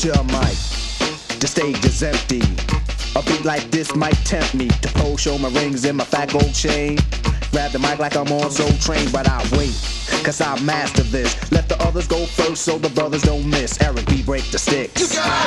to a mic. The stage is empty. A beat like this might tempt me to pose, show my rings and my fat gold chain. Grab the mic like I'm on Soul Train, but I wait, cause I master this. Let the others go first so the brothers don't miss. Eric B, break the sticks.